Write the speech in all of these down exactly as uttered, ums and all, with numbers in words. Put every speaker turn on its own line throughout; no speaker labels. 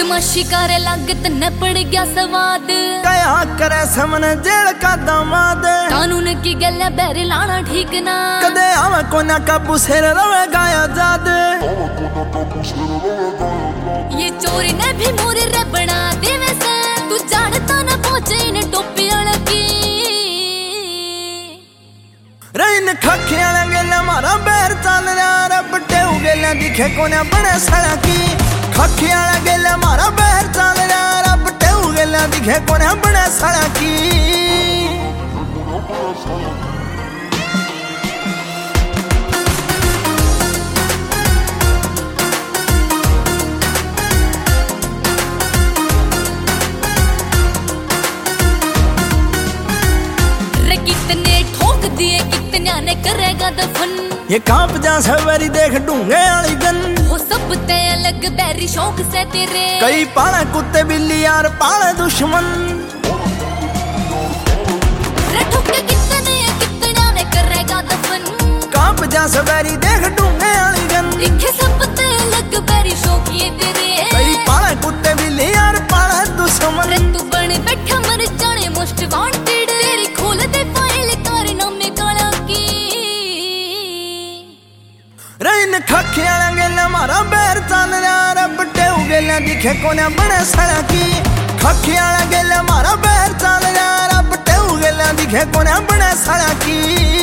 बदमाशी करे लागत न पड़ गया स्वाद।
कया करे समन जेल का दामाद।
कानून की गल बैर लाना ठीक ना।
कदे आवे कोना काबू सिर रवे गाया जाद।
ये चोरी ने भी मोरे रे बना देवे से। तू जानता न पहुंचे इन टोपी की।
रैन खाखे आला गेला मारा बैर चल रहा। रब टेऊ गेला दिखे कोना बड़े सड़ा की। खाखे आला गेला मारा बैर चल रहा। रब टेऊ गेला दिखे कोना बड़े सड़ा की।
कितने ठोक दिए कितने ने करेगा दफन।
ये कांप जा सवेरी देख ढूंगे वाली गन।
वो सब ते अलग बैरी शौक से तेरे।
कई पाले कुत्ते बिल्ली यार पाले दुश्मन।
ठोक कितने कितने ने करेगा दफन।
कांप जा सवेरी देख ढूंगे वाली गन।
दिखे सब ते अलग बैरी शौक ये तेरे।
कई पाले कुत्ते बिल्ली यार पाले दुश्मन।
तू बन बैठा मर जाने मोस्ट वांटेड। तेरी खोल दे फाइल कारनामे काला की।
रैन खाखे आला गेला मारा बैर चल रहा। रब टेऊ गेला दिखे कोना बड़े सड़ा की। खाखे आला गेला मारा बैर चल रहा। रब टेऊ गेला दिखे कोना बड़े सड़ा की।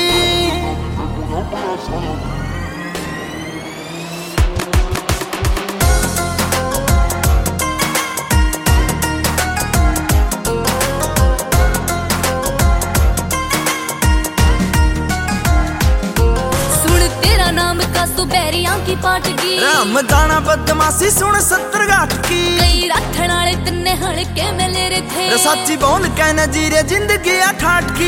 बैरियां की पाटगी।
राम जाना बदमाशी सुन सत्तर गाठ की।
कई रखण वाले तन्ने हड़के मिले रे थे।
सच्ची बोल कहना जीरे जिंदगी अठाठ की।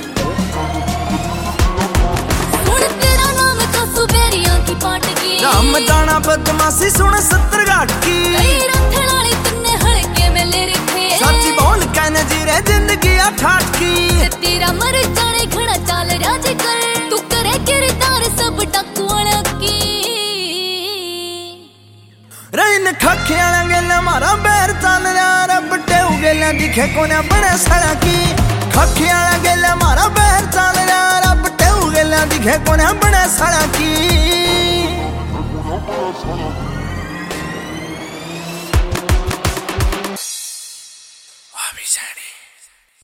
सुन तेरा नाम कासू बैरियां की पाटगी।
राम जाना बदमाशी सुन सत्तर गाठ की।
कई रखण वाले तन्ने हड़के मिले रे थे।
सच्ची बोल कहना जीरे जिंदगी अठाठ की।
तेरा मर जाने खड़ा चाल राज कर। तू करे किरदार सब डाकू वाला की।
रैन खाखे आला गेला मारा बैर चल रहा। रब टेऊ गेला दिखे कोना बड़े सड़ा की। खाखे आला गेला मारा बैर चल रहा। रब टेऊ गेला दिखे कोना बड़े सड़ा की। अभी